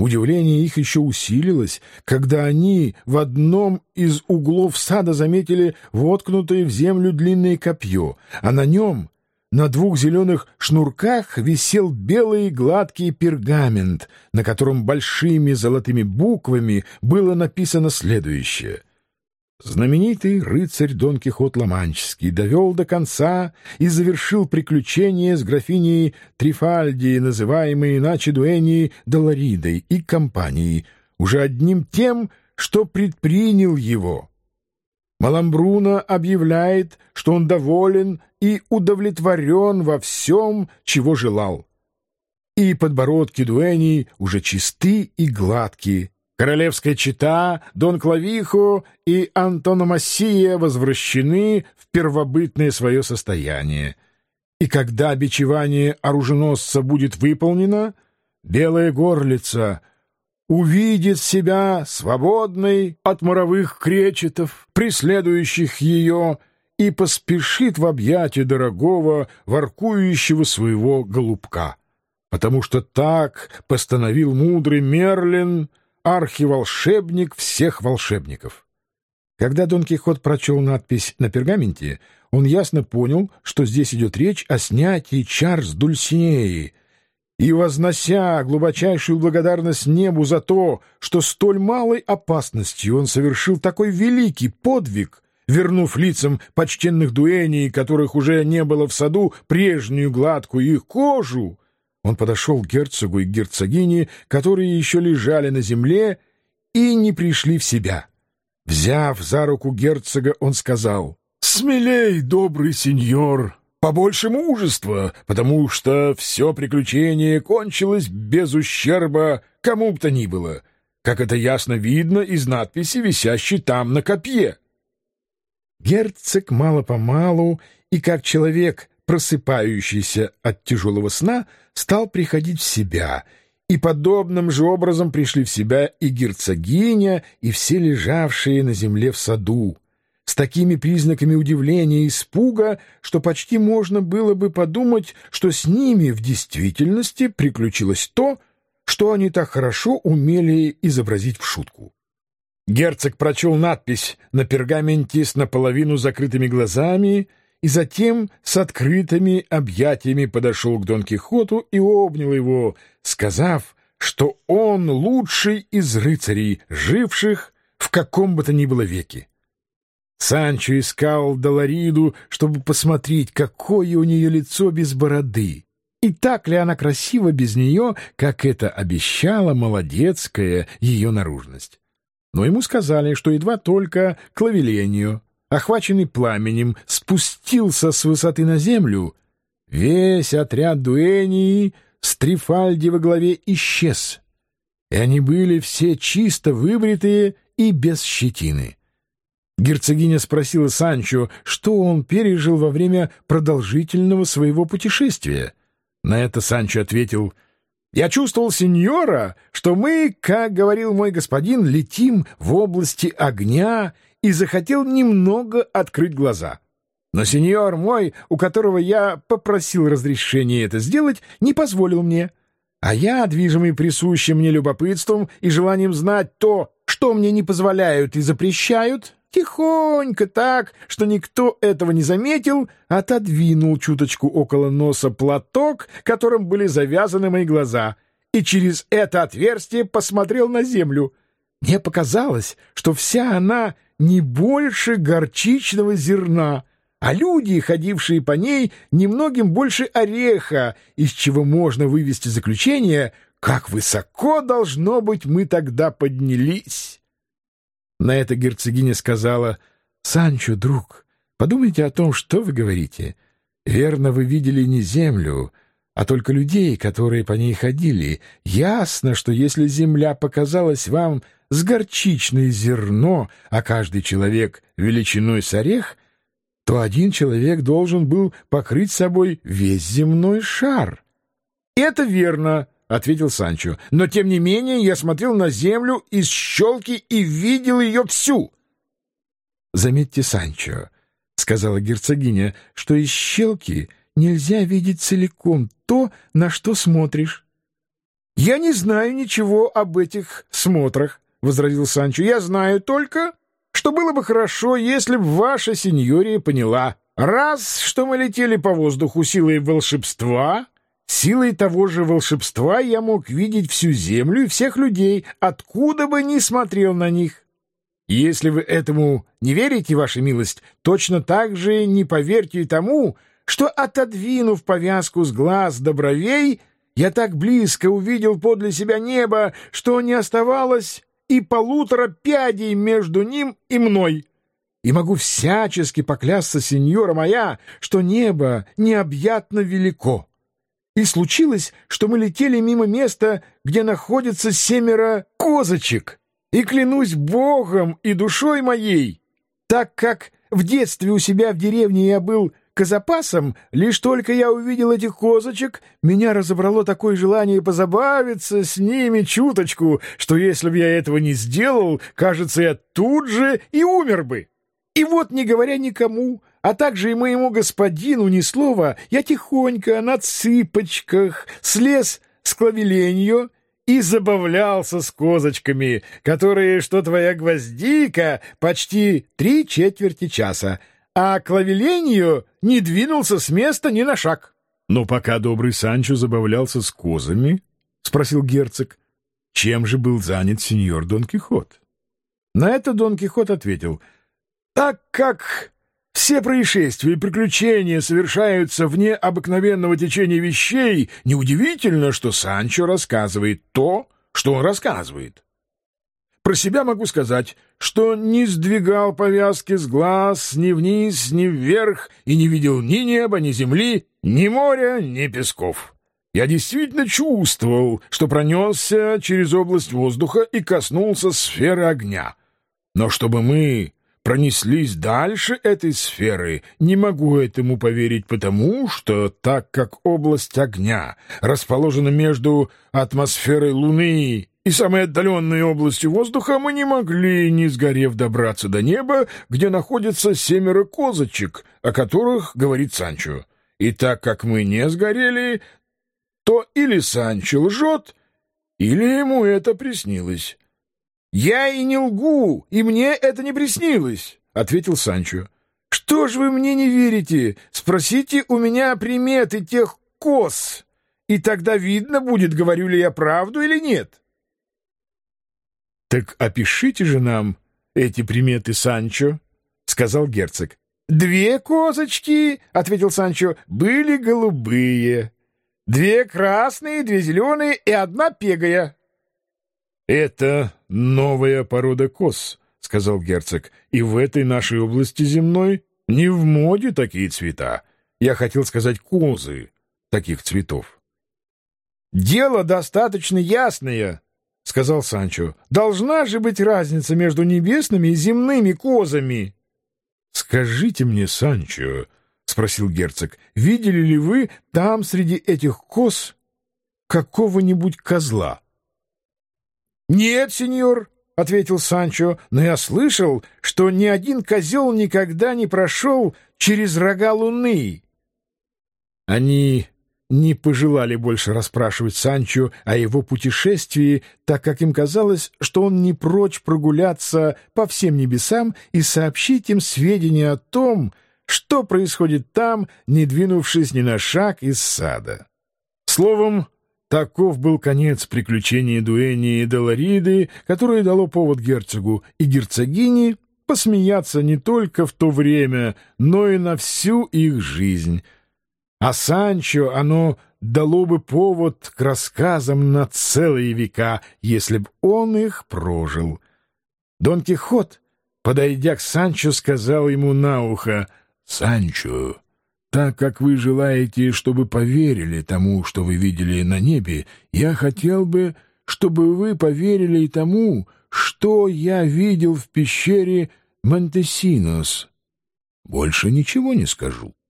Удивление их еще усилилось, когда они в одном из углов сада заметили воткнутое в землю длинное копье, а на нем, на двух зеленых шнурках, висел белый гладкий пергамент, на котором большими золотыми буквами было написано следующее: «Знаменитый рыцарь Дон Кихот Ла-Манческий довел до конца и завершил приключение с графиней Трифальди, называемой иначе Дуэней Долоридой, и компанией, уже одним тем, что предпринял его. Маламбруно объявляет, что он доволен и удовлетворен во всем, чего желал. И подбородки Дуэней уже чисты и гладкие. Королевская чета, Дон Клавихо и Антономасия возвращены в первобытное свое состояние. И когда бичевание оруженосца будет выполнено, белая горлица увидит себя свободной от моровых кречетов, преследующих ее, и поспешит в объятия дорогого, воркующего своего голубка. Потому что так постановил мудрый Мерлин, архиволшебник всех волшебников». Когда Дон Кихот прочел надпись на пергаменте, он ясно понял, что здесь идет речь о снятии чар с Дульсинеи, и, вознося глубочайшую благодарность небу за то, что столь малой опасностью он совершил такой великий подвиг, вернув лицам почтенных дуэней, которых уже не было в саду, прежнюю гладкую их кожу, он подошел к герцогу и герцогине, которые еще лежали на земле и не пришли в себя. Взяв за руку герцога, он сказал: «Смелей, добрый сеньор, побольше мужества, потому что все приключение кончилось без ущерба кому бы то ни было, как это ясно видно из надписи, висящей там на копье». Герцог мало-помалу и как человек, просыпающийся от тяжелого сна, стал приходить в себя, и подобным же образом пришли в себя и герцогиня, и все лежавшие на земле в саду, с такими признаками удивления и испуга, что почти можно было бы подумать, что с ними в действительности приключилось то, что они так хорошо умели изобразить в шутку. Герцог прочел надпись на пергаменте с наполовину закрытыми глазами и затем с открытыми объятиями подошел к Дон Кихоту и обнял его, сказав, что он лучший из рыцарей, живших в каком бы то ни было веке. Санчо искал Долориду, чтобы посмотреть, какое у нее лицо без бороды, и так ли она красива без нее, как это обещала молодецкая ее наружность. Но ему сказали, что едва только Клавеленьо, охваченный пламенем, спустился с высоты на землю, весь отряд дуэней с Трифальди во главе исчез, и они были все чисто выбритые и без щетины. Герцогиня спросила Санчо, что он пережил во время продолжительного своего путешествия. На это Санчо ответил: «Я чувствовал, сеньора, что мы, как говорил мой господин, летим в области огня, и захотел немного открыть глаза. Но сеньор мой, у которого я попросил разрешения это сделать, не позволил мне. А я, движимый присущим мне любопытством и желанием знать то, что мне не позволяют и запрещают, тихонько так, что никто этого не заметил, отодвинул чуточку около носа платок, которым были завязаны мои глаза, и через это отверстие посмотрел на землю. Мне показалось, что вся она не больше горчичного зерна, а люди, ходившие по ней, немногим больше ореха, из чего можно вывести заключение, как высоко, должно быть, мы тогда поднялись». На это герцогиня сказала: «Санчо, друг, подумайте о том, что вы говорите. Верно, вы видели не землю, а только людей, которые по ней ходили. Ясно, что если земля показалась вам с горчичное зерно, а каждый человек величиной с орех, то один человек должен был покрыть собой весь земной шар». «Это верно», — ответил Санчо, — «но тем не менее я смотрел на землю из щелки и видел ее всю». «Заметьте, Санчо, — сказала герцогиня, — что из щелки нельзя видеть целиком то, на что смотришь. «Я не знаю ничего об этих смотрах», — возразил Санчо. «Я знаю только, что было бы хорошо, если б ваша сеньория поняла. Раз, что мы летели по воздуху силой волшебства, силой того же волшебства я мог видеть всю землю и всех людей, откуда бы ни смотрел на них. И если вы этому не верите, ваша милость, точно так же не поверьте и тому, что, отодвинув повязку с глаз до бровей, я так близко увидел подле себя небо, что не оставалось и 1,5 пядей между ним и мной. И могу всячески поклясться, сеньора моя, что небо необъятно велико. И случилось, что мы летели мимо места, где находится 7 козочек. И клянусь Богом и душой моей, так как в детстве у себя в деревне я был козопасом, лишь только я увидел этих козочек, меня разобрало такое желание позабавиться с ними чуточку, что если бы я этого не сделал, кажется, я тут же и умер бы. И вот, не говоря никому, а также и моему господину ни слова, я тихонько на цыпочках слез с клавеленью и забавлялся с козочками, которые, что твоя гвоздика, почти 3/4 часа, а клавеленью не двинулся с места ни на шаг. — Но пока добрый Санчо забавлялся с козами, — спросил герцог, — чем же был занят сеньор Дон Кихот? На это Дон Кихот ответил: — Так как все происшествия и приключения совершаются вне обыкновенного течения вещей, неудивительно, что Санчо рассказывает то, что он рассказывает. Про себя могу сказать, что не сдвигал повязки с глаз ни вниз, ни вверх, и не видел ни неба, ни земли, ни моря, ни песков. Я действительно чувствовал, что пронесся через область воздуха и коснулся сферы огня. Но чтобы мы пронеслись дальше этой сферы, не могу этому поверить, потому что, так как область огня расположена между атмосферой Луны и самой отдаленной областью воздуха, мы не могли, не сгорев, добраться до неба, где находится 7 козочек, о которых говорит Санчо. И так как мы не сгорели, то или Санчо лжет, или ему это приснилось. — Я и не лгу, и мне это не приснилось, — ответил Санчо. — Что ж вы мне не верите? Спросите у меня приметы тех коз, и тогда видно будет, говорю ли я правду или нет. — Так опишите же нам эти приметы, Санчо, — сказал герцог. — 2 козочки, — ответил Санчо, — были голубые, 2 красные, 2 зеленые и 1 пегая. — Это новая порода коз, — сказал герцог, — и в этой нашей области земной не в моде такие цвета. Я хотел сказать козы таких цветов. — Дело достаточно ясное, — сказал Санчо. — Должна же быть разница между небесными и земными козами. — Скажите мне, Санчо, — спросил герцог, — видели ли вы там среди этих коз какого-нибудь козла? — Нет, сеньор, — ответил Санчо, — но я слышал, что ни один козел никогда не прошел через рога Луны. Они не пожелали больше расспрашивать Санчо о его путешествии, так как им казалось, что он не прочь прогуляться по всем небесам и сообщить им сведения о том, что происходит там, не двинувшись ни на шаг из сада. Словом, таков был конец приключений Дуэни и Долориды, которое дало повод герцогу и герцогине посмеяться не только в то время, но и на всю их жизнь. А Санчо оно дало бы повод к рассказам на целые века, если б он их прожил. Дон Кихот, подойдя к Санчо, сказал ему на ухо: «Санчо, так как вы желаете, чтобы поверили тому, что вы видели на небе, я хотел бы, чтобы вы поверили и тому, что я видел в пещере Монтесинос. Больше ничего не скажу».